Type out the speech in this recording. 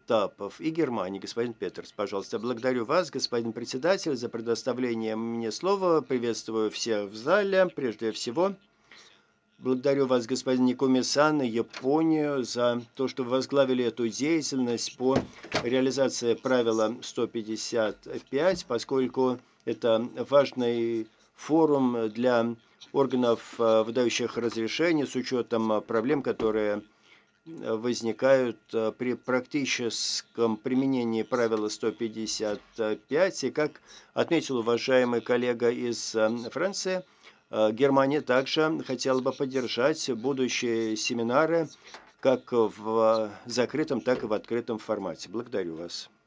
этапов и Германии. Господин Петерс, пожалуйста. Благодарю вас, господин председатель, за предоставление мне слова. Приветствую всех в зале. Прежде всего, благодарю вас, господин Никуми-сан, и Японию за то, что вы возглавили эту деятельность по реализации правила 155, поскольку это важный форум для органов, выдающих разрешения с учетом проблем, которые возникают при практическом применении правила 155. И как отметил уважаемый коллега из Франции, Германия также хотела бы поддержать будущие семинары как в закрытом, так и в открытом формате. Благодарю вас.